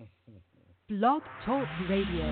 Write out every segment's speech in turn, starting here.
Blog Talk Radio.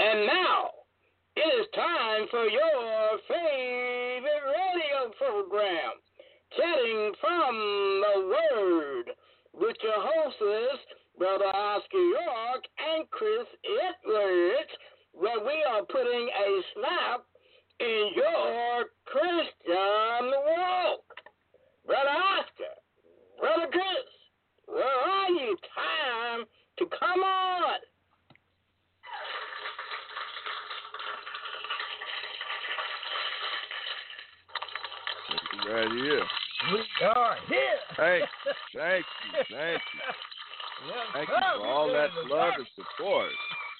And now, it is time for your favorite radio program, Chatting from the Word, with your hosts, Brother Oscar York and Chris Edwards, where we are putting a slap in your Christian walk. Brother Oscar, Brother Chris, where are you? Time to come on. Right here. We are here. Thank you. Thank you for all that love and support.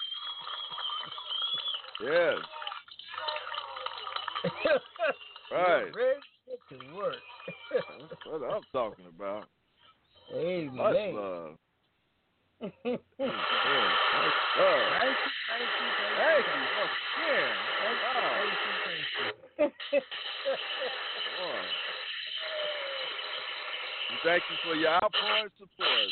Yes. Right. Ready to work. That's what I'm talking about. Amen. Much love. Much love. Thank you. Thank you for your outpouring support.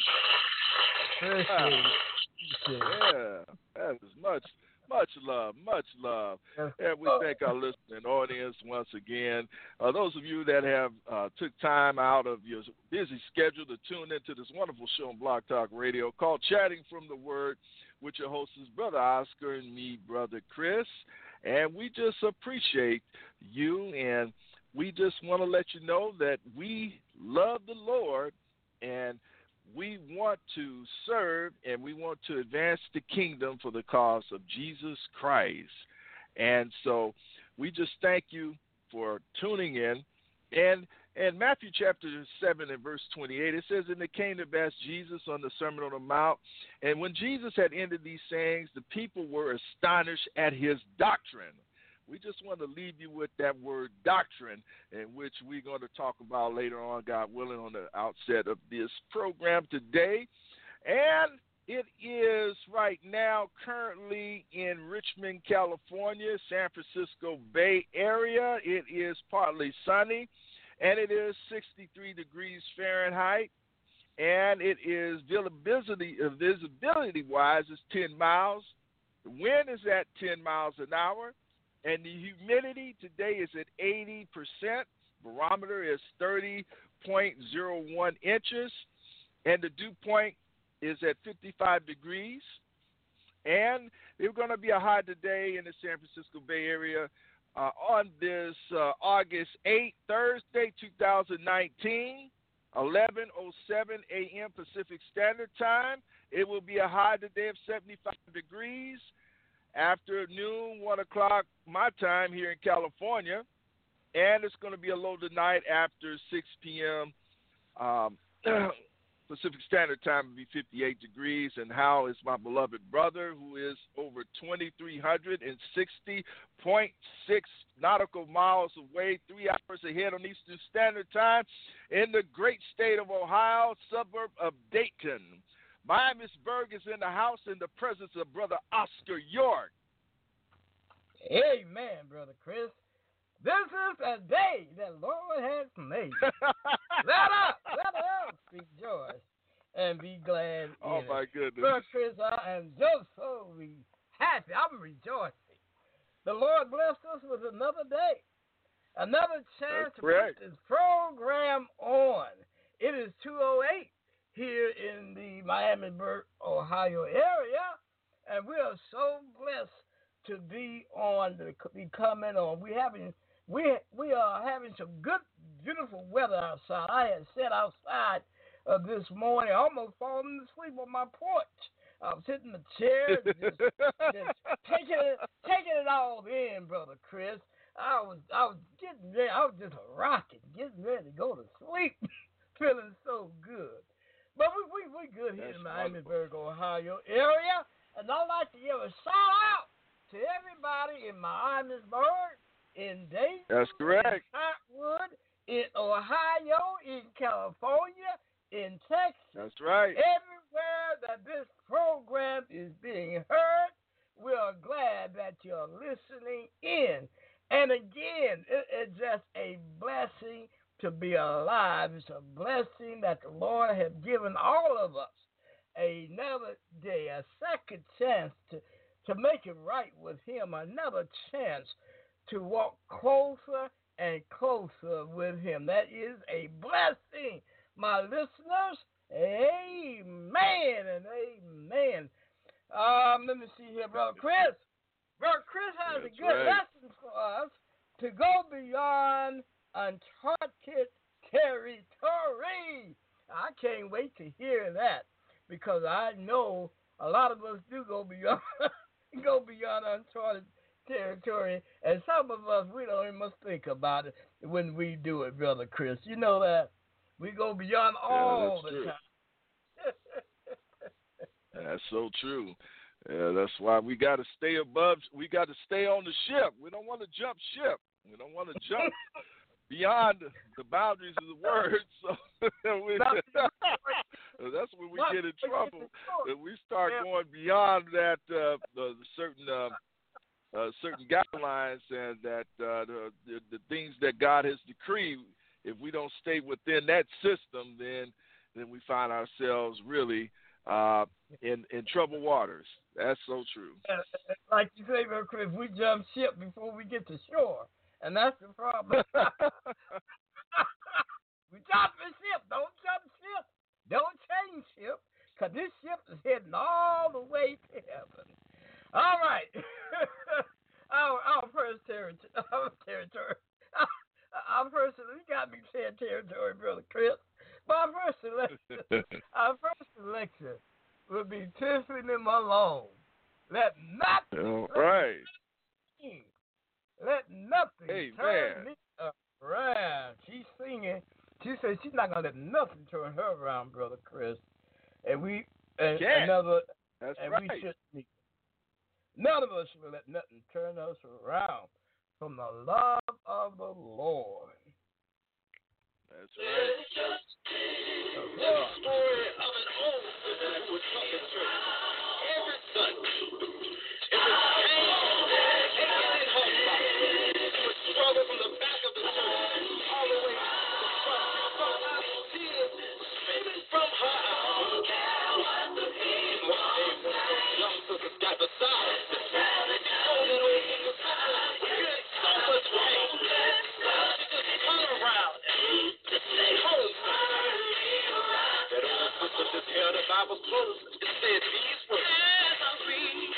Yeah, that is much love, much love. And we thank our listening audience once again. Those of you that have took time out of your busy schedule to tune into this wonderful show on Blog Talk Radio called Chatting from the Word with your hosts, Brother Oscar and me, Brother Chris. And we just appreciate you, and we just want to let you know that we love the Lord, and we want to serve, and we want to advance the kingdom for the cause of Jesus Christ. And so we just thank you for tuning in. And Matthew chapter 7 and verse 28, it says, "And it came to pass Jesus on the Sermon on the Mount, and when Jesus had ended these sayings, the people were astonished at his doctrine." We just want to leave you with that word doctrine, in which we're going to talk about later on, God willing, on the outset of this program today. And it is right now currently in Richmond, California, San Francisco Bay Area. It is partly sunny, and it is 63 degrees Fahrenheit. And it is visibility-wise, it's 10 miles. The wind is at 10 miles an hour. And the humidity today is at 80%. Barometer is 30.01 inches. And the dew point is at 55 degrees. And it's going to be a high today in the San Francisco Bay Area on this August 8th, Thursday, 2019, 11:07 a.m. Pacific Standard Time. It will be a high today of 75 degrees. Afternoon, 1 o'clock my time here in California, and it's going to be a low tonight after 6 p.m. Pacific Standard Time will be 58 degrees, and Hal is my beloved brother who is over 2,360.6 nautical miles away, 3 hours ahead on Eastern Standard Time in the great state of Ohio, suburb of Dayton. Miamisburg is in the house in the presence of Brother Oscar York. Amen, Brother Chris. This is a day that the Lord has made. Let us rejoice and be glad. Oh, my goodness. Brother Chris, I am just so happy. I'm rejoicing. The Lord blessed us with another day, another chance to put this program on. It is 2:08. Here in the Miamisburg, Ohio area, and we are so blessed to be coming on. We are having some good, beautiful weather outside. I had sat outside this morning, almost falling asleep on my porch. I was sitting in the chair, just taking it all in, Brother Chris. I was getting ready. I was just rocking, getting ready to go to sleep, feeling so good. But we good here in the Miamisburg, Ohio area. And I'd like to give a shout out to everybody in Miamisburg, in Dayton, that's correct, in Cottonwood, in Ohio, in California, in Texas. That's right. Everywhere that this program is being heard, we are glad that you're listening in. And again, it's just a blessing to be alive. It's a blessing that the Lord has given all of us another day, a second chance to make it right with him, another chance to walk closer and closer with him. That is a blessing, my listeners. Amen and amen. Let me see here, Brother Chris. Brother Chris has a good lesson for us to go beyond uncharted territory. I can't wait to hear that, because I know a lot of us do go beyond uncharted territory, and some of us, we don't even think about it when we do it, Brother Chris. You know that we go beyond all the time. That's so true. Yeah, that's why we got to stay above. We got to stay on the ship. We don't want to jump ship. We don't want to jump beyond the boundaries of the word. So that's when we get in trouble. That we start going beyond that certain guidelines, and that the things that God has decreed. If we don't stay within that system, then we find ourselves really in troubled waters. That's so true. Like you say, if we jump ship before we get to shore, and that's the problem. We jump the ship. Don't jump ship. Don't change ship, because this ship is heading all the way to heaven. All right. our first territory. Our first, you got me saying territory, Brother Chris. But our first selection will be Tiffany Malone. Let nothing turn me around. She's singing. She said she's not gonna let nothing turn her around, Brother Chris. And we That's right. We shouldn't. None of us should let nothing turn us around from the love of the Lord. That's right. There's a story of an old sinner who was talking church every Sunday. It was pain, taking it home. He would struggle from the back of the church all the way to the front. Sometimes tears streaming from her eyes. One day, young sister got beside her. Oh, that old sister feeling so much pain. She just turned around and told her. That old sister just held the Bible close and said these words. As I read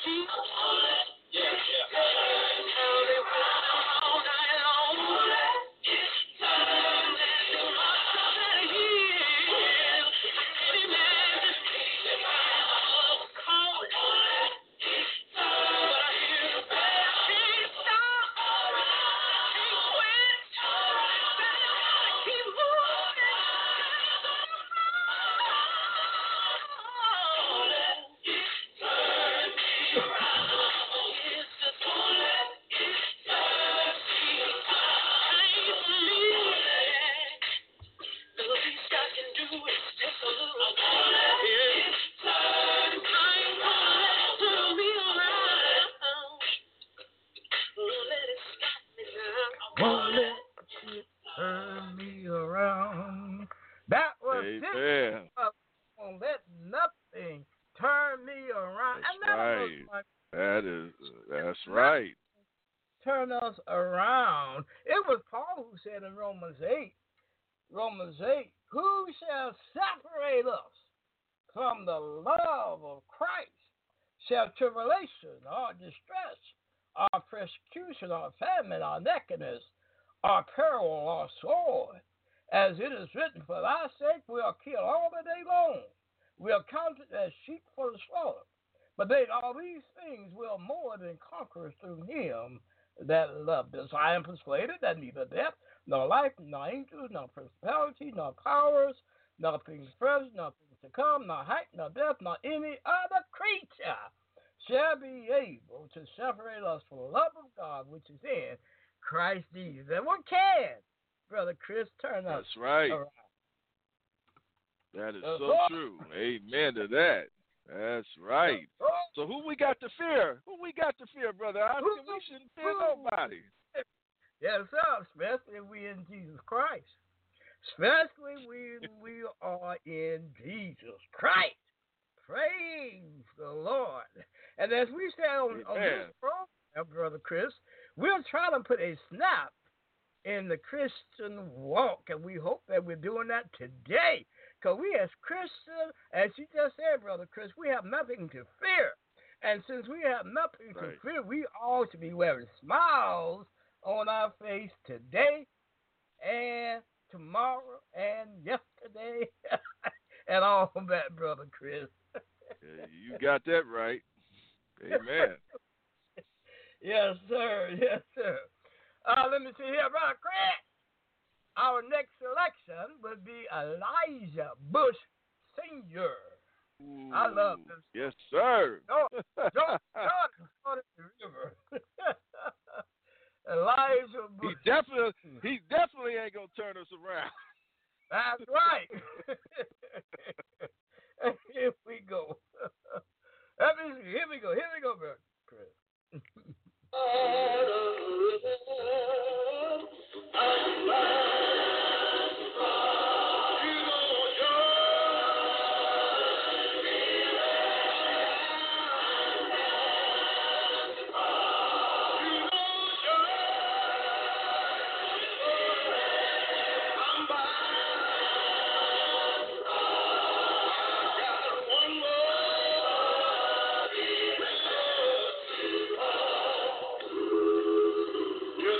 Won't let it turn me around. That was Amen. Won't let nothing turn me around. That's right. Turn us around. It was Paul who said in Romans 8, who shall separate us from the love of Christ? Shall tribulation or distress, or persecution, or famine, or nakedness, or peril, or sword? As it is written, for thy sake we are killed all the day long. We are counted as sheep for the slaughter. But they, all these things, will more than conquer through him that loved us. I am persuaded that neither death, nor life, nor angels, nor principality, nor powers, nor things present, nor things to come, nor height, nor depth, nor any other creature shall be able to separate us from the love of God which is in Christ Jesus. And what can, Brother Chris, turn us around? That is so true. Amen to that. That's right. So who we got to fear? Brother Oscar? We shouldn't fear nobody. Yes, sir. Especially if we in Jesus Christ. Especially when we are in Jesus Christ. Praise the Lord. And as we say on this program, Brother Chris, we're trying to put a snap in the Christian walk, and we hope that we're doing that today. Because we as Christians, as you just said, Brother Chris, we have nothing to fear. And since we have nothing to fear, we ought to be wearing smiles on our face today and tomorrow and yesterday and all that, Brother Chris. You got that right. Amen. Yes, sir. Yes, sir. Let me see here, Brother Chris. Our next selection would be Elijah Bush Sr. Ooh, I love this. Yes, sir. Jordan the river. Elijah Bush. He definitely ain't gonna turn us around. That's right. Here we go. Here we go, Brother Chris. You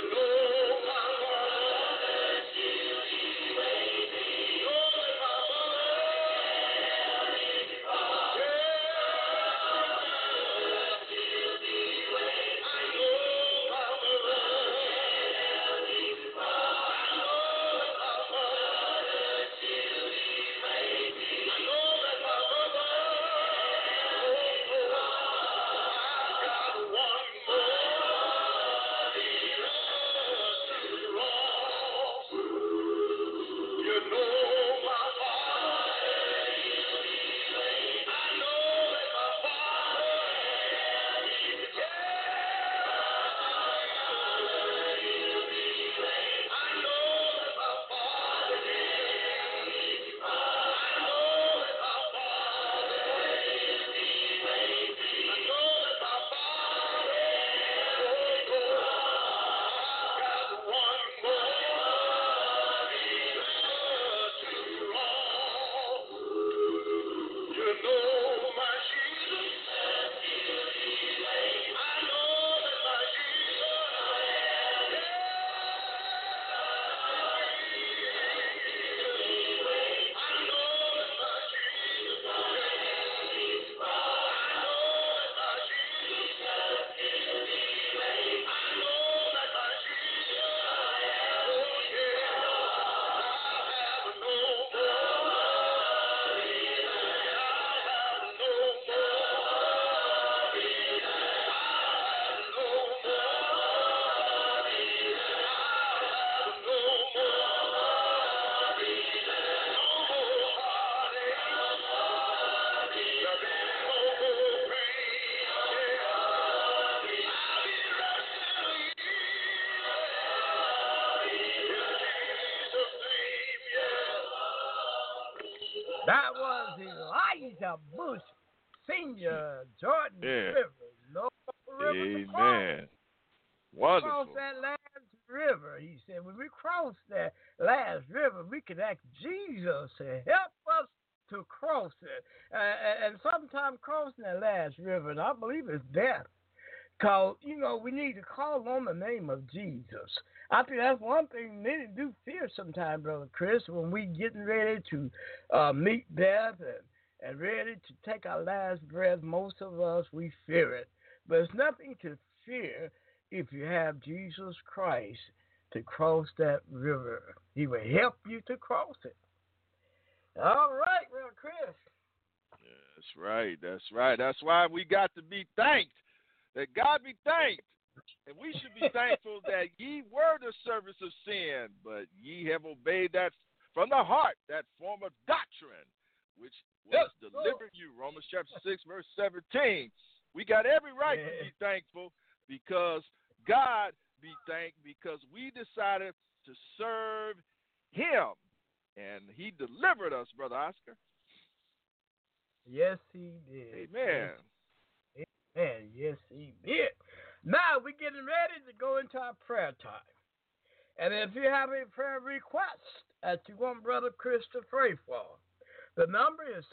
That was Elijah Bush Sr., Jordan River. No river to cross. Amen. Wonderful. Cross that last river. He said, when we cross that last river, we can ask Jesus to help us to cross it. And sometimes crossing that last river, and I believe it's death. Because, we need to call on the name of Jesus. I think that's one thing many do fear sometimes, Brother Chris, when we getting ready to meet death and ready to take our last breath. Most of us, we fear it. But it's nothing to fear if you have Jesus Christ to cross that river. He will help you to cross it. All right, Brother Chris. That's right. That's right. That's why we got to be thanked. That God be thanked. And we should be thankful that ye were the servants of sin, but ye have obeyed that from the heart, that form of doctrine, which was delivered you. Romans chapter 6, verse 17. We got every right to be thankful because God be thanked because we decided to serve him. And he delivered us, Brother Oscar. Yes, he did. Amen. Amen. Yes, he did. Now we're getting ready to go into our prayer time. And if you have a prayer request that you want Brother Chris to pray for, the number is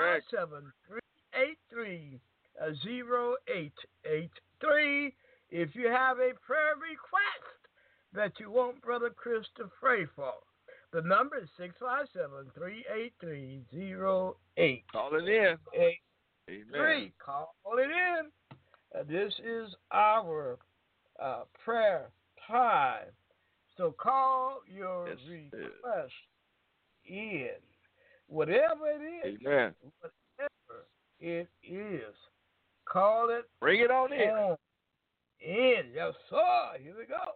657-383-0883. If you have a prayer request that you want Brother Chris to pray for, the number is 657-383-0883. Call it in. Amen. Call it in. This is our prayer time. So call your request in. Whatever it is. Amen. Whatever it is. Call it. Bring it on in. Yes, sir. Here we go.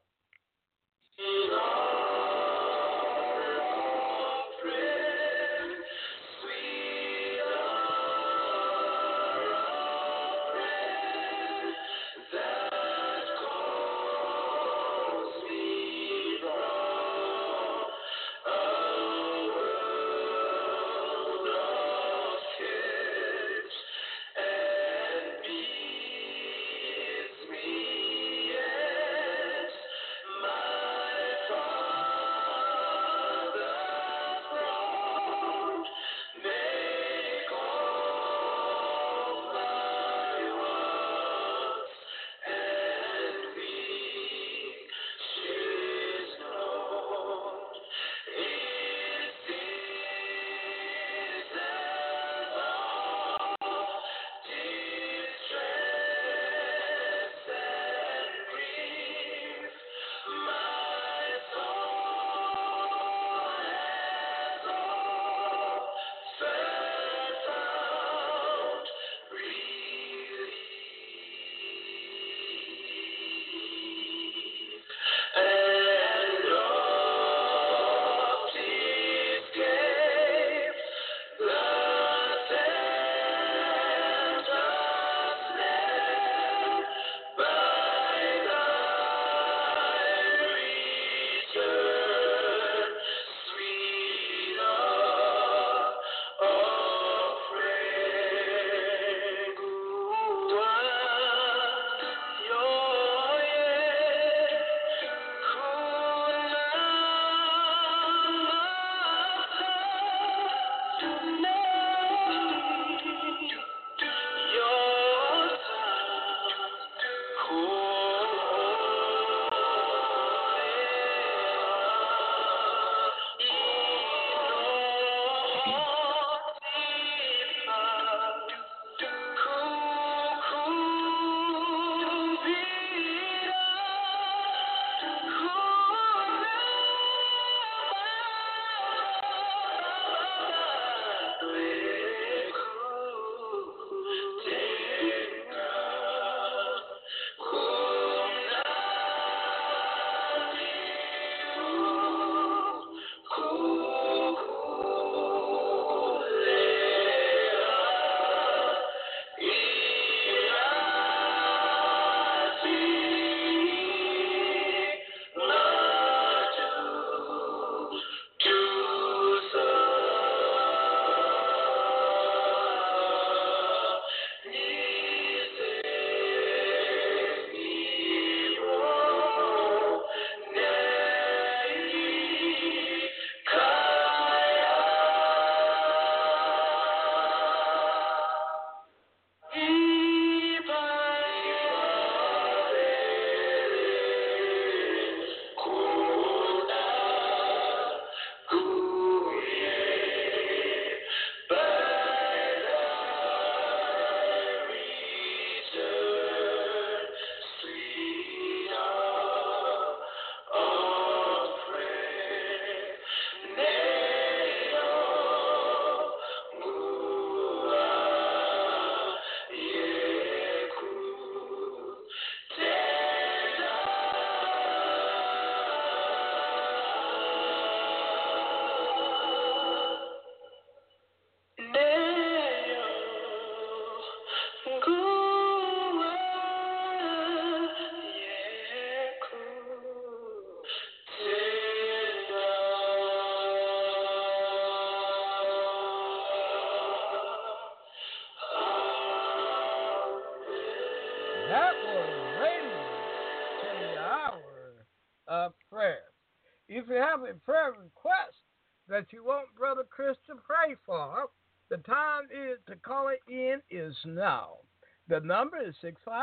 That was Radio to the Hour of Prayer. If you have a prayer request that you want Brother Chris to pray for, the time is to call it in is now. The number is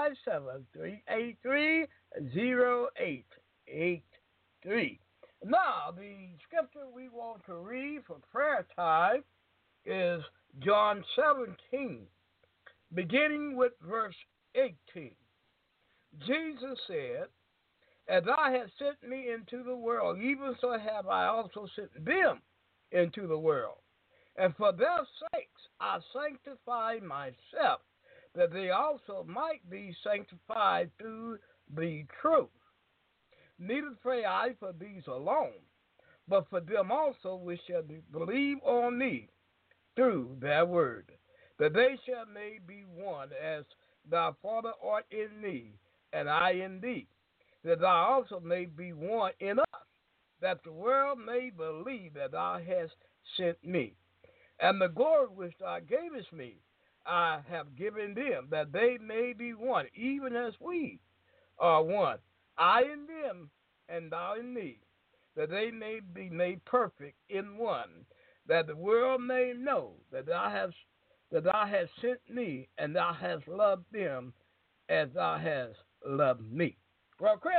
657-383-0883. Now, the scripture we want to read for prayer time is John 17, beginning with verse 18. Jesus said, "As I have sent me into the world, even so have I also sent them into the world. And for their sakes I sanctify myself, that they also might be sanctified through the truth. Neither pray I for these alone, but for them also which shall believe on me through their word, that they shall may be one, as thou, Father, art in me, and I in thee, that thou also may be one in us, that the world may believe that thou hast sent me. And the glory which thou gavest me, I have given them, that they may be one, even as we are one. I in them, and thou in me, that they may be made perfect in one, that the world may know that thou hast sent me, and thou hast loved them as thou hast loved me." Well, Chris.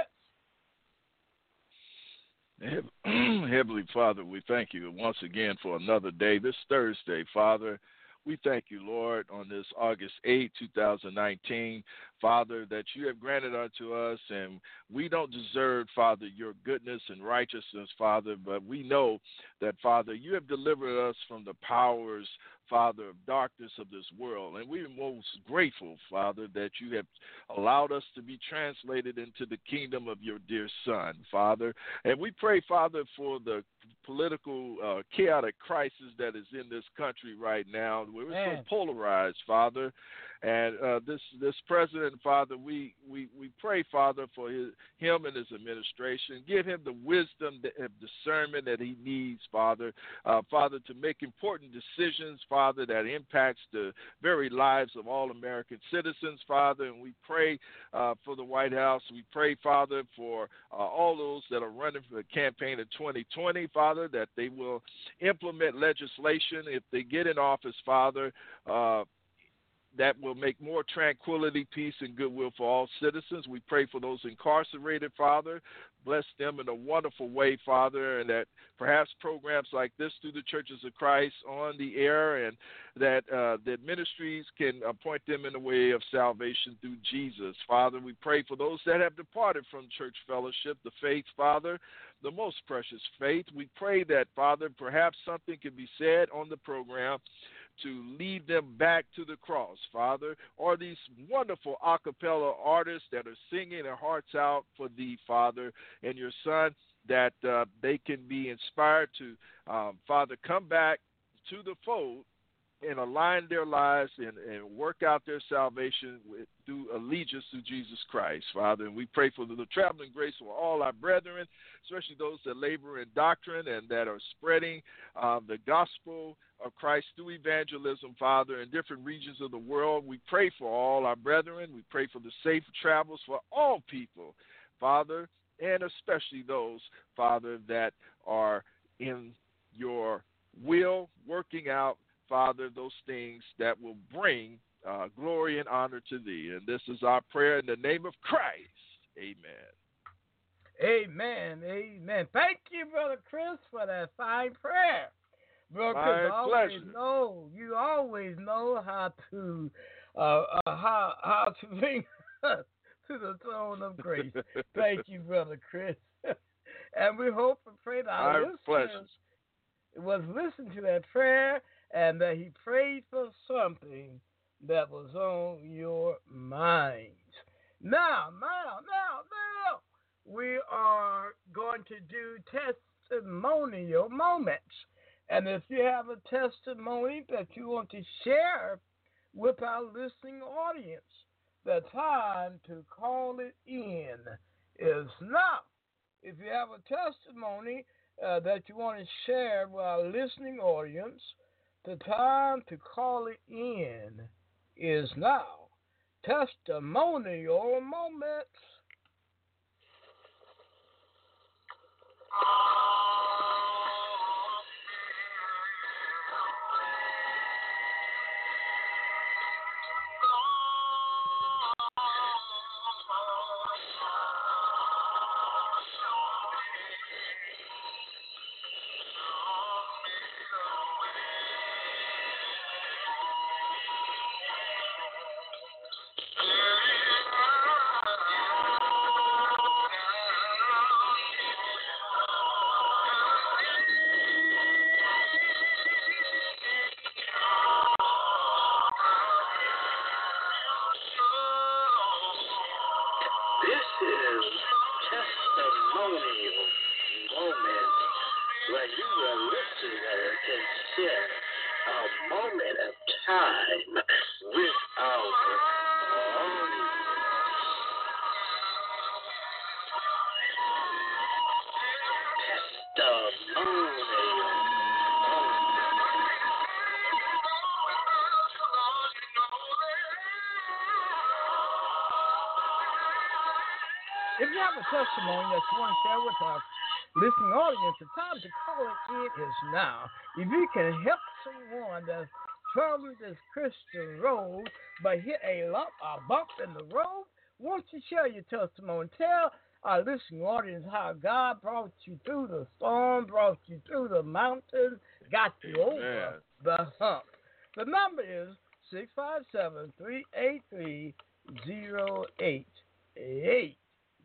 Heavenly Father, we thank you once again for another day, this Thursday, Father. We thank you, Lord, on this August 8, 2019, Father, that you have granted unto us, and we don't deserve, Father, your goodness and righteousness, Father, but we know that, Father, you have delivered us from the powers, Father, of darkness of this world, and we're most grateful, Father, that you have allowed us to be translated into the kingdom of your dear Son, Father, and we pray, Father, for the political chaotic crisis that is in this country right now. We're so polarized, Father, and this president, Father, we pray, Father, for him and his administration. Give him the wisdom and discernment that he needs, Father, Father, to make important decisions, Father, that impacts the very lives of all American citizens, Father. And we pray for the White House. We pray, Father, for all those that are running for the campaign in 2020, Father, that they will implement legislation if they get in office, Father, that will make more tranquility, peace, and goodwill for all citizens. We pray for those incarcerated, Father. Bless them in a wonderful way, Father, and that perhaps programs like this through the Churches of Christ on the air, and that ministries can point them in the way of salvation through Jesus. Father, we pray for those that have departed from church fellowship, the faith, Father, the most precious faith. We pray that, Father, perhaps something can be said on the program to lead them back to the cross, Father, or these wonderful a cappella artists that are singing their hearts out for thee, Father, and your Son, that they can be inspired to, Father, come back to the fold and align their lives and work out their salvation through allegiance to Jesus Christ, Father. And we pray for the traveling grace for all our brethren, especially those that labor in doctrine and that are spreading the gospel of Christ through evangelism, Father, in different regions of the world. We pray for all our brethren. We pray for the safe travels for all people, Father, and especially those, Father, that are in your will, working out, Father, those things that will bring glory and honor to thee. And this is our prayer in the name of Christ. Amen. Amen. Amen. Thank you, Brother Chris, for that fine prayer. Brother Chris, you always know how to bring us to the throne of grace. Thank you, Brother Chris. And we hope and pray that our listeners was listening to that prayer, and that he prayed for something that was on your minds. Now, we are going to do testimonial moments. And if you have a testimony that you want to share with our listening audience, the time to call it in is now. If you have a testimony that you want to share with our listening audience, the time to call it in is now. testimonial moments. If you have a testimony that you want to share with us, listening audience, the time to call it in is now. If you can help someone that's traveling this Christian road but hit a bump in the road, won't you share your testimony? Tell our listening audience how God brought you through the storm, brought you through the mountain, got you over the hump. The number is 657-383-0888.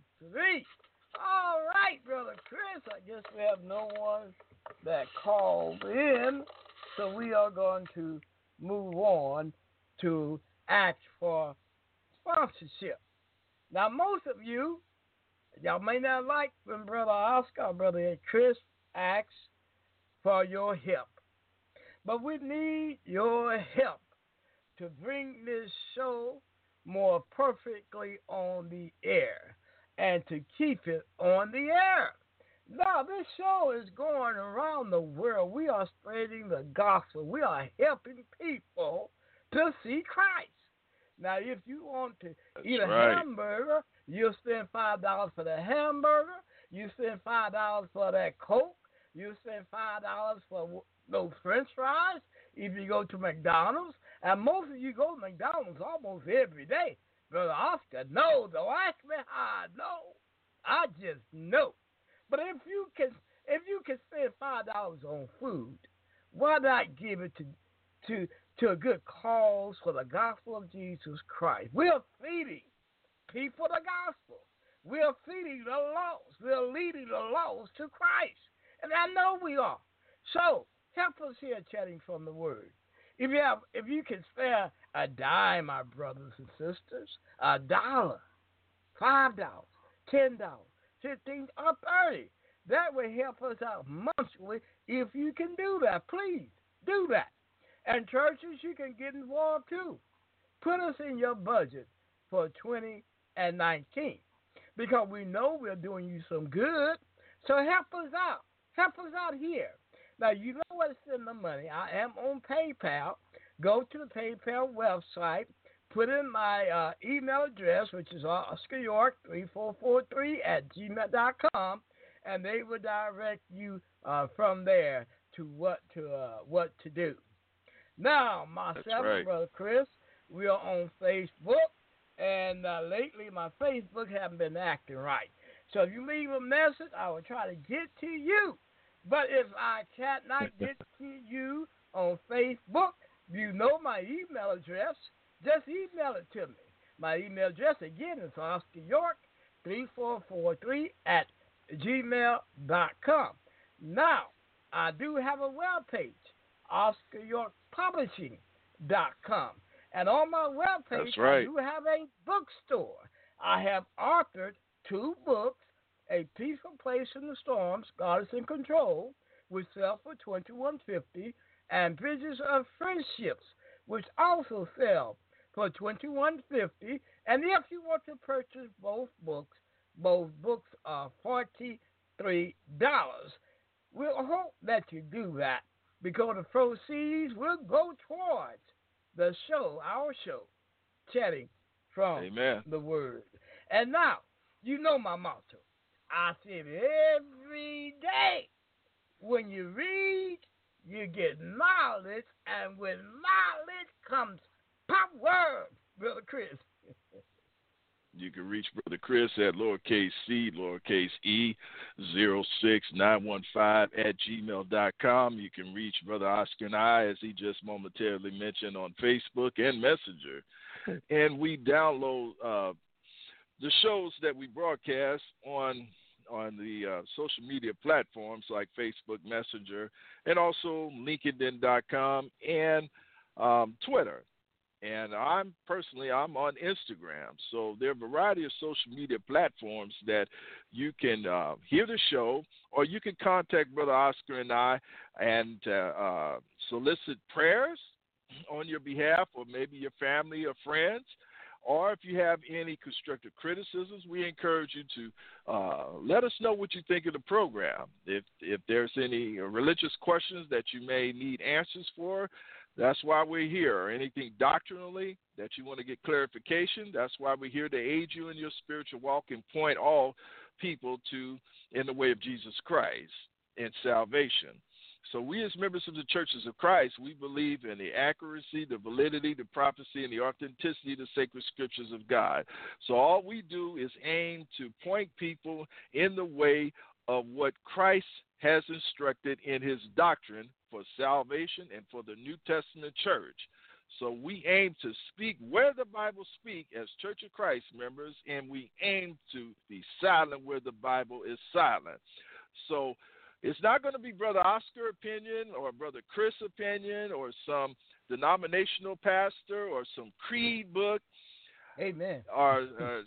All right, Brother Chris, I guess we have no one that called in, so we are going to move on to ask for sponsorship. Now, most of you, y'all may not like when Brother Oscar or Brother Chris asks for your help, but we need your help to bring this show more perfectly on the air and to keep it on the air. Now, this show is going around the world. We are spreading the gospel. We are helping people to see Christ. Now, if you want to eat a hamburger, you'll spend $5 for the hamburger. You spend $5 for that Coke. You spend $5 for those French fries. If you go to McDonald's, and most of you go to McDonald's almost every day. Brother Oscar, no, don't ask me how I know. I just know. But if you can spend $5 on food, why not give it to a good cause for the gospel of Jesus Christ? We're feeding people the gospel. We're feeding the lost. We're leading the lost to Christ. And I know we are. So help us here chatting from the Word. If you can spare a dime, my brothers and sisters, $1, $5, $10, $15, or $30, that will help us out monthly. If you can do that, please do that. And churches, you can get involved too. Put us in your budget for 2019 because we know we're doing you some good. So help us out. Help us out here. Now, you know where to send the money. I am on PayPal. Go to the PayPal website. Put in my email address, which is OscarYork3443@gmail.com, and they will direct you from there to what to do. Now, myself, Brother Chris, we are on Facebook, and lately my Facebook hasn't been acting right. So if you leave a message, I will try to get to you. But if I cannot get to you on Facebook, you know my email address. Just email it to me. My email address, again, is OscarYork3443@gmail.com. Now, I do have a webpage, OscarYorkPublishing.com. And on my webpage, I do have a bookstore. I have authored 2 books. A Peaceful Place in the Storms, God is in Control, which sell for $21.50, and Bridges of Friendships, which also sell for $21.50. And if you want to purchase both books are $43. We'll hope that you do that because the proceeds will go towards the show, our show, Chatting from Amen. the Word. And now, you know my motto. I said every day, when you read, you get knowledge, and with knowledge comes power, Brother Chris. You can reach Brother Chris at lowercase c, lowercase e, 06915 @gmail.com. You can reach Brother Oscar and I, as he just momentarily mentioned, on Facebook and Messenger. And we download the shows that we broadcast on the social media platforms like Facebook Messenger, and also LinkedIn.com and Twitter. And I'm on Instagram. So there are a variety of social media platforms that you can hear the show, or you can contact Brother Oscar and I and solicit prayers on your behalf, or maybe your family or friends. Or if you have any constructive criticisms, we encourage you to let us know what you think of the program. If there's any religious questions that you may need answers for, that's why we're here. Or anything doctrinally that you want to get clarification, that's why we're here, to aid you in your spiritual walk and point all people in the way of Jesus Christ and salvation. So we, as members of the Churches of Christ, we believe in the accuracy, the validity, the prophecy, and the authenticity of the sacred scriptures of God. So all we do is aim to point people in the way of what Christ has instructed in his doctrine for salvation and for the New Testament church. So we aim to speak where the Bible speaks as Church of Christ members, and we aim to be silent where the Bible is silent. So it's not going to be Brother Oscar opinion or Brother Chris opinion or some denominational pastor or some creed book. Amen. Or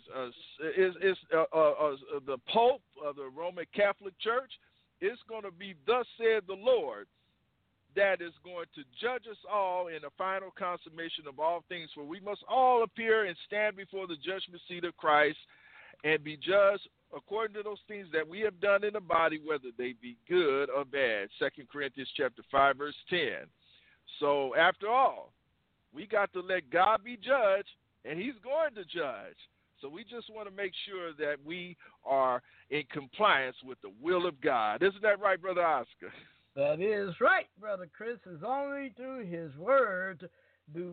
is the Pope of the Roman Catholic Church. It's going to be thus said the Lord, that is going to judge us all in the final consummation of all things. For we must all appear and stand before the judgment seat of Christ and be judged according to those things that we have done in the body, whether they be good or bad. 2 Corinthians chapter 5, verse 10. So after all, we got to let God be judged, and he's going to judge. So we just want to make sure that we are in compliance with the will of God. Isn't that right, Brother Oscar? That is right, Brother Chris. It's only through his word do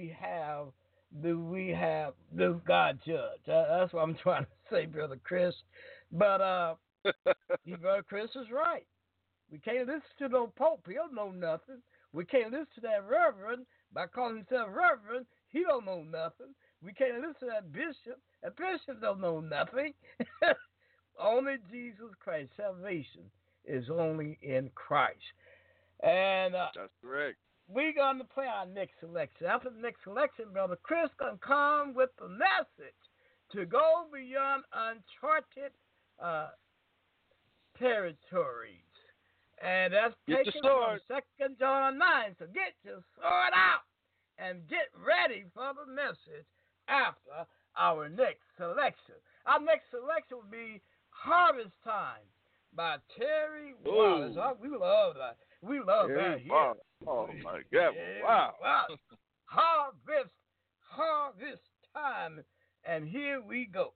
God judge. That's what I'm trying to say, Brother Chris. But Brother Chris is right. We can't listen to no Pope. He don't know nothing. We can't listen to that Reverend. By calling himself Reverend, he don't know nothing. We can't listen to that Bishop. That Bishop don't know nothing. Only Jesus Christ. Salvation is only in Christ. And that's correct. We're going to play our next selection. After the next selection, Brother Chris going to come with the message to go beyond uncharted territories. And that's taken from 2 John 9. So get your sword out and get ready for the message after our next selection. Our next selection will be Harvest Time by Terry Wallace. We love that. We love that here. Oh my God! Wow! Harvest time, and here we go.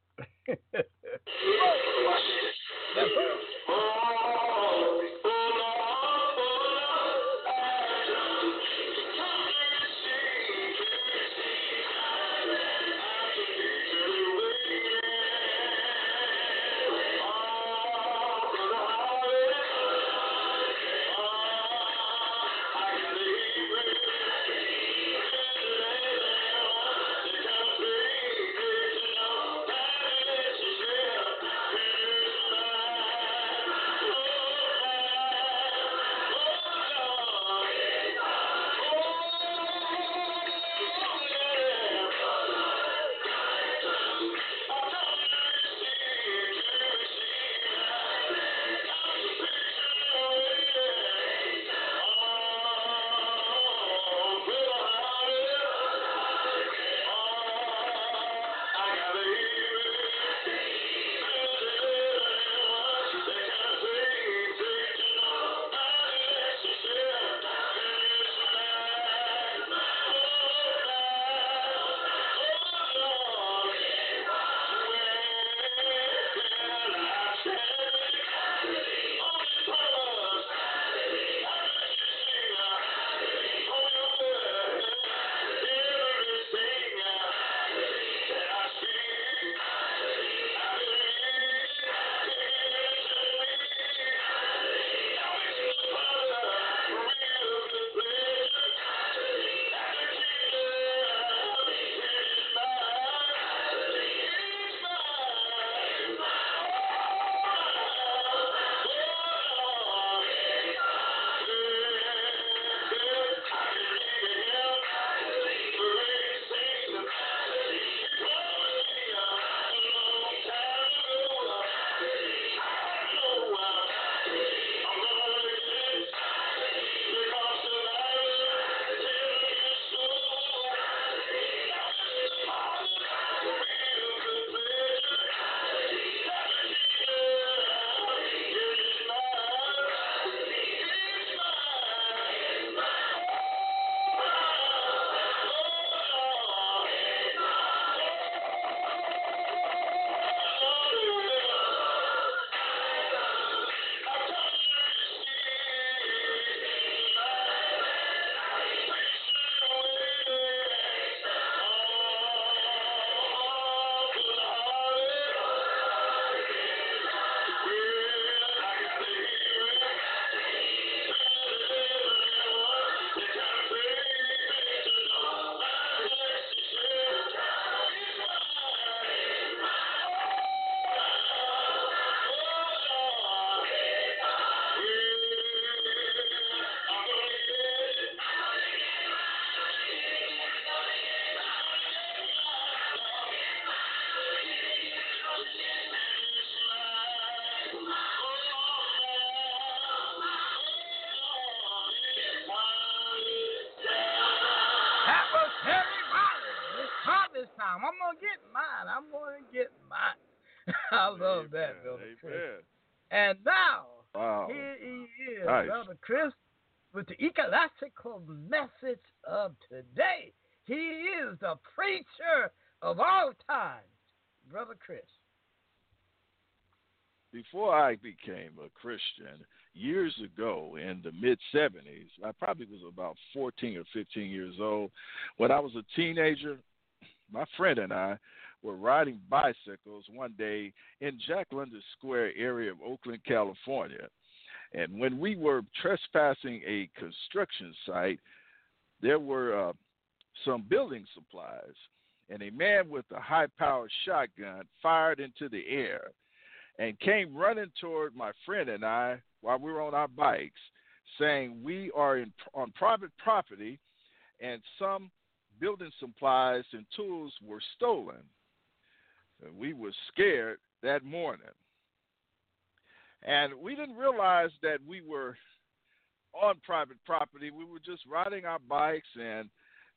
time. I'm going to get mine. I love that, Brother Chris. And now, here he is, nice. Brother Chris, with the ecological message of today. He is the preacher of all times, Brother Chris. Before I became a Christian, years ago in the mid-'70s, I probably was about 14 or 15 years old. When I was a teenager, my friend and I were riding bicycles one day in Jack London Square area of Oakland, California. And when we were trespassing a construction site, there were some building supplies, and a man with a high-powered shotgun fired into the air and came running toward my friend and I while we were on our bikes, saying we are on private property and some building supplies and tools were stolen. And we were scared that morning. And we didn't realize that we were on private property. We were just riding our bikes and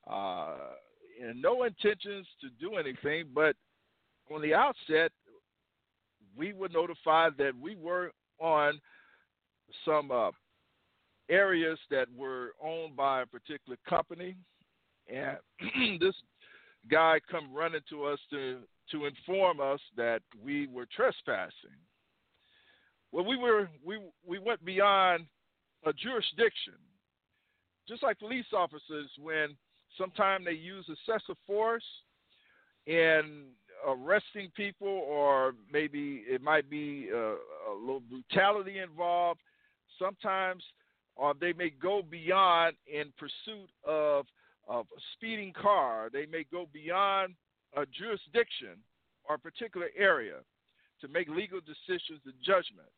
no intentions to do anything. But on the outset, we were notified that we were on some areas that were owned by a particular company, and this guy come running to us to inform us that we were trespassing. Well, we went beyond a jurisdiction, just like police officers when sometimes they use excessive force in arresting people, or maybe it might be a little brutality involved. Sometimes they may go beyond in pursuit of a speeding car. They may go beyond a jurisdiction or a particular area to make legal decisions and judgments.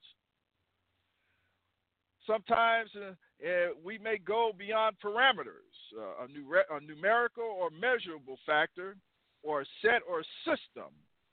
Sometimes we may go beyond parameters, a numerical or measurable factor, or a set or a system.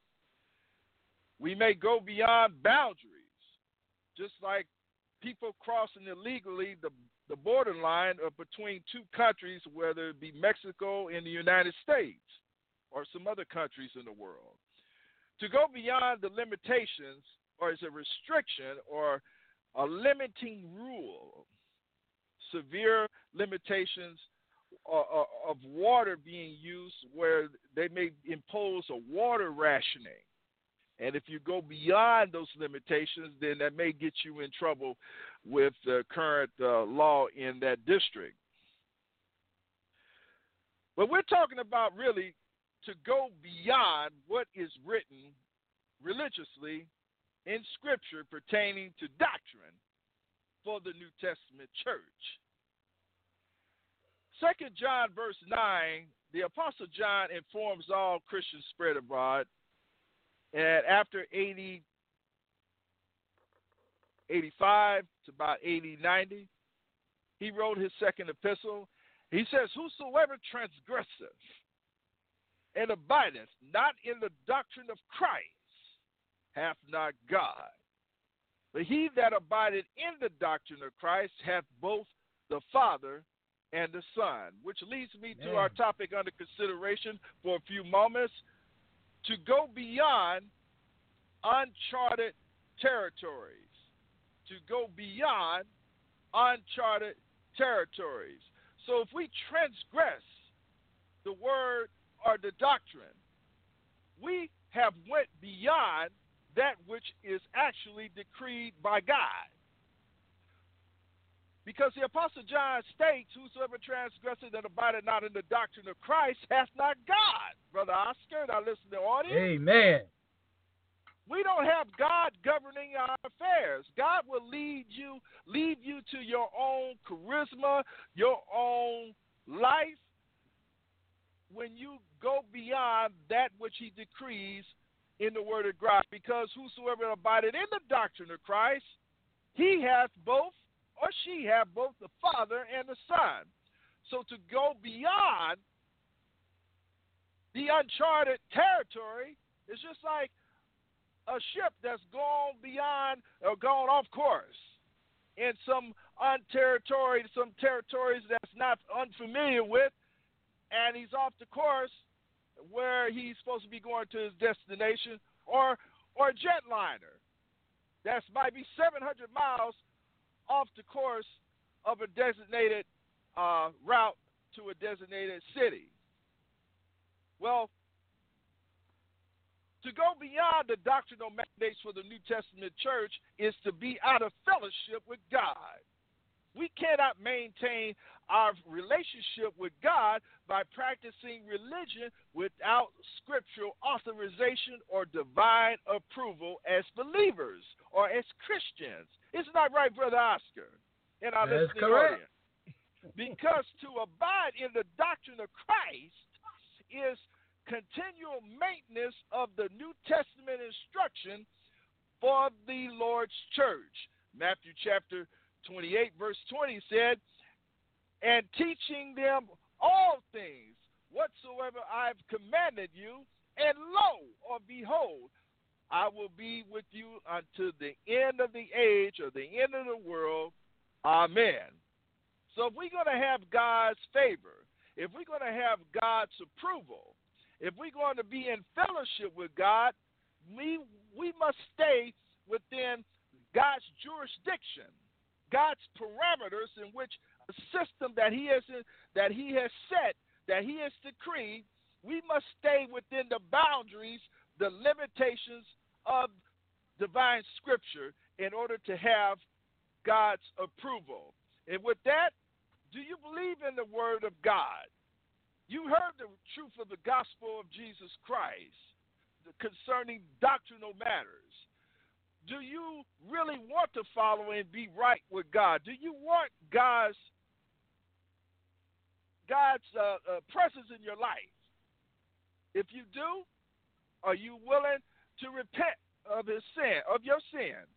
We may go beyond boundaries, just like people crossing illegally the borderline of between two countries, whether it be Mexico and the United States or some other countries in the world. To go beyond the limitations, or as a restriction or a limiting rule, severe limitations of water being used, where they may impose a water rationing. And if you go beyond those limitations, then that may get you in trouble with the current law in that district. But we're talking about really to go beyond what is written religiously in Scripture pertaining to doctrine for the New Testament church. 2 John verse 9, the Apostle John informs all Christians spread abroad, and after 85 to about 90, he wrote his second epistle. He says, whosoever transgresseth and abideth not in the doctrine of Christ hath not God. But he that abideth in the doctrine of Christ hath both the Father and the Son, which leads me to our topic under consideration for a few moments, to go beyond uncharted territories. To go beyond uncharted territories. So if we transgress the word or the doctrine, we have went beyond that which is actually decreed by God. Because the Apostle John states, whosoever transgresseth and abideth not in the doctrine of Christ hath not God. Brother Oscar, our listening audience. Amen. We don't have God governing our affairs. God will lead you to your own charisma, your own life, when you go beyond that which he decrees in the word of God. Because whosoever abideth in the doctrine of Christ, he hath both, or she have both the Father and the Son. So to go beyond the uncharted territory is just like a ship that's gone beyond or gone off course in some territories that's not unfamiliar with, and he's off the course. where he's supposed to be going to his destination, or a jetliner that might be 700 miles off the course of a designated route to a designated city. Well, to go beyond the doctrinal mandates for the New Testament church is to be out of fellowship with God. We cannot maintain our relationship with God by practicing religion without scriptural authorization or divine approval as believers or as Christians. Isn't that right, Brother Oscar? And our listening audience. Because to abide in the doctrine of Christ is continual maintenance of the New Testament instruction for the Lord's church. Matthew chapter 28, verse 20 said, and teaching them all things whatsoever I've commanded you, and lo, or behold, I will be with you unto the end of the age or the end of the world. Amen. So if we're going to have God's favor, if we're going to have God's approval, if we're going to be in fellowship with God, we must stay within God's jurisdiction, God's parameters in which a system that He has set, that He has decreed. We must stay within the boundaries, the limitations of divine Scripture in order to have God's approval. And with that, do you believe in the Word of God? You heard the truth of the gospel of Jesus Christ concerning doctrinal matters. Do you really want to follow and be right with God? Do you want God's presence in your life? If you do, are you willing to repent of your sins?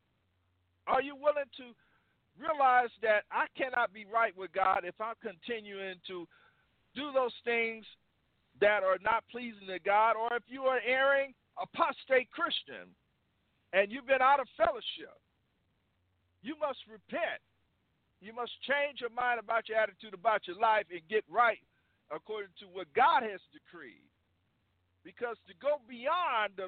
Are you willing to realize that I cannot be right with God if I'm continuing to do those things that are not pleasing to God, or if you are erring, apostate Christian, and you've been out of fellowship, you must repent. You must change your mind about your attitude about your life and get right according to what God has decreed. Because to go beyond the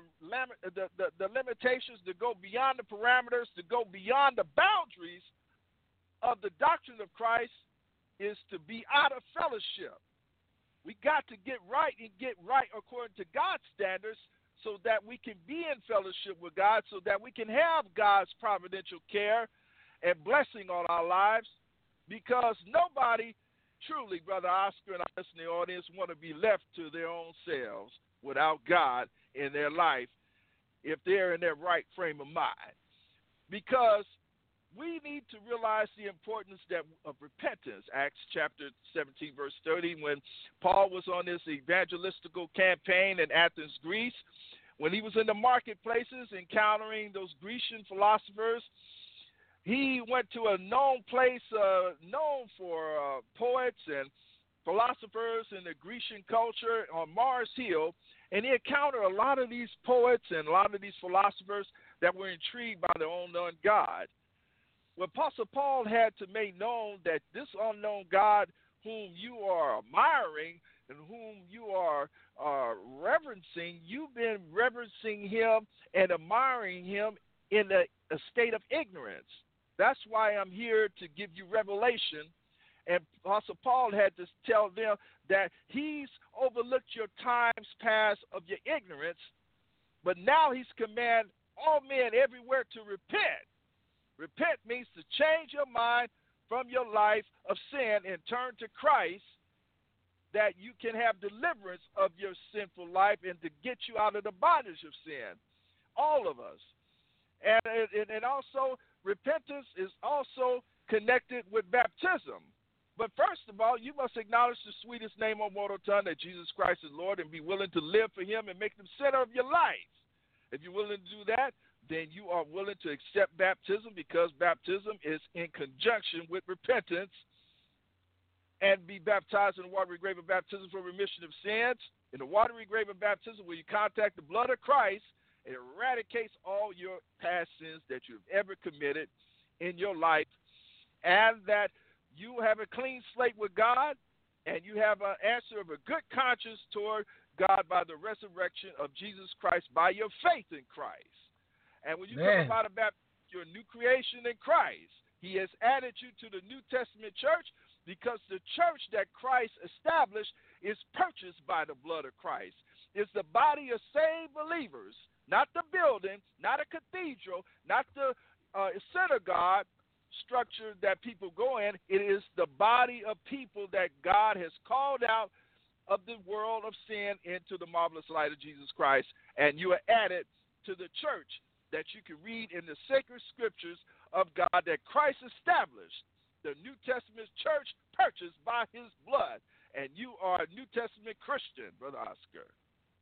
limitations, to go beyond the parameters, to go beyond the boundaries of the doctrine of Christ is to be out of fellowship. We got to get right and get right according to God's standards so that we can be in fellowship with God, so that we can have God's providential care and blessing on our lives, because nobody truly, Brother Oscar and our listening audience, want to be left to their own selves without God in their life if they're in their right frame of mind. Because we need to realize the importance of repentance. Acts chapter 17, verse 30, when Paul was on this evangelistical campaign in Athens, Greece, when he was in the marketplaces encountering those Grecian philosophers, he went to a known place known for poets and philosophers in the Grecian culture on Mars Hill, and he encountered a lot of these poets and a lot of these philosophers that were intrigued by their unknown God. Well, Apostle Paul had to make known that this unknown God whom you are admiring and whom you are reverencing, you've been reverencing him and admiring him in a state of ignorance. That's why I'm here to give you revelation. And Apostle Paul had to tell them that he's overlooked your times past of your ignorance, but now he's commanded all men everywhere to repent. Repent means to change your mind from your life of sin and turn to Christ, that you can have deliverance of your sinful life and to get you out of the bondage of sin. All of us. And also, repentance is also connected with baptism. But first of all, you must acknowledge the sweetest name on mortal tongue, that Jesus Christ is Lord, and be willing to live for him and make him center of your life. If you're willing to do that, then you are willing to accept baptism, because baptism is in conjunction with repentance, and be baptized in the watery grave of baptism for remission of sins. In the watery grave of baptism, where you contact the blood of Christ, it eradicates all your past sins that you've ever committed in your life, and that you have a clean slate with God, and you have an answer of a good conscience toward God by the resurrection of Jesus Christ by your faith in Christ. And when you come about a baptism, you're a new creation in Christ. He has added you to the New Testament church because the church that Christ established is purchased by the blood of Christ. It's the body of saved believers, not the building, not a cathedral, not the synagogue structure that people go in. It is the body of people that God has called out of the world of sin into the marvelous light of Jesus Christ, and you are added to the church that you can read in the sacred scriptures of God that Christ established, the New Testament church purchased by his blood, and you are a New Testament Christian, Brother Oscar.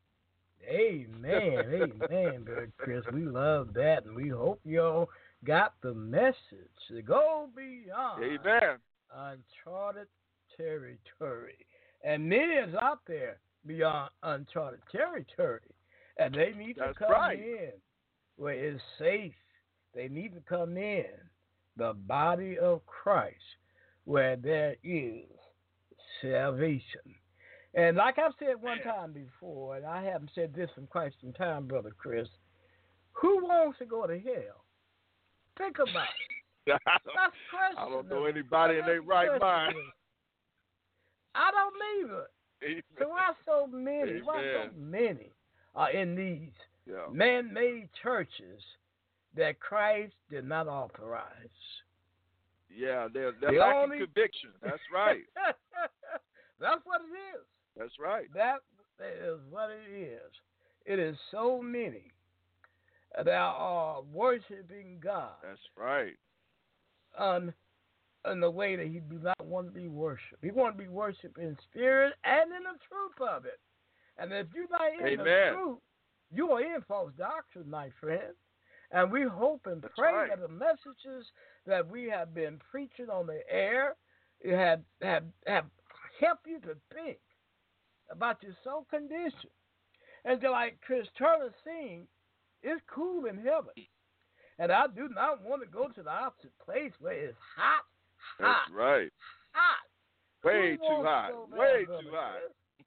Amen, amen, Brother Chris. We love that, and we hope y'all got the message to go beyond uncharted territory. And many is out there beyond uncharted territory, and they need to come in where it's safe. They need to come in the body of Christ where there is salvation. And like I've said one time before, and I haven't said this in quite some time, Brother Chris, who wants to go to hell? Think about it. I don't know anybody in their right mind. I don't either. Amen. So why so many are in these man-made churches that Christ did not authorize? Yeah, they're lacking conviction. That's right. That's what it is. That's right. That is what it is. It is so many that are worshiping God. That's right. In the way that he does not want to be worshipped. He wants to be worshipped in spirit and in the truth of it. And if you're not in the truth, you are in false doctrine, my friend. And we hope and pray that the messages that we have been preaching on the air have helped you to think about your soul condition. And like Chris Turner sing, it's cool in heaven. And I do not want to go to the opposite place where it's hot. That's right. Hot. Way too hot. Way too hot.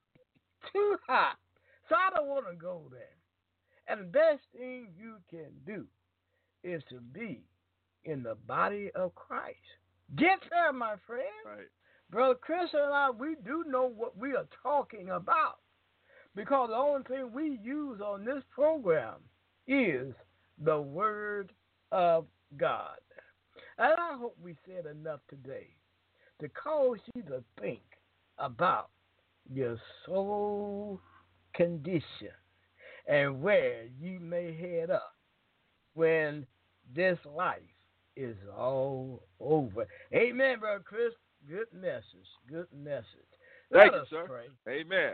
Too hot. So I don't want to go there. And the best thing you can do is to be in the body of Christ. Get there, my friend. Right. Brother Chris and I, we do know what we are talking about. Because the only thing we use on this program is the Word of God. And I hope we said enough today to cause you to think about your soul condition and where you may head up when this life is all over. Amen, Brother Chris. Good message. Good message. Thank you, sir. Pray. Amen.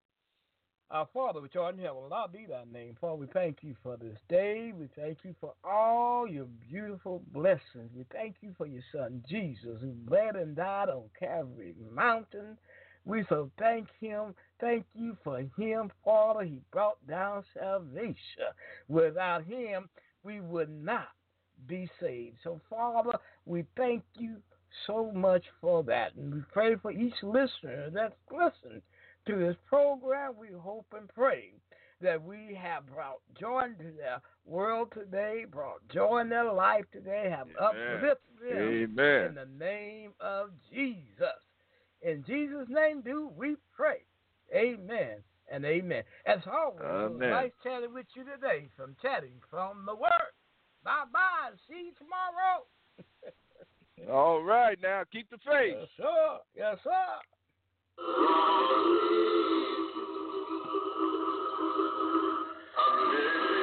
Our Father, which art in heaven, hallowed be thy name. Father, we thank you for this day. We thank you for all your beautiful blessings. We thank you for your Son, Jesus, who bled and died on Calvary Mountain. We so thank him. Thank you for him, Father. He brought down salvation. Without him, we would not be saved. So, Father, we thank you so much for that. And we pray for each listener that's listened to this program. We hope and pray that we have brought joy into their world today, brought joy in their life today, have uplifted them in the name of Jesus. In Jesus' name do we pray. Amen and amen. As always, it was nice chatting with you today from Chatting from the Word. Bye-bye. See you tomorrow. All right, now keep the faith. Yes, sir. Yes, sir. Amen.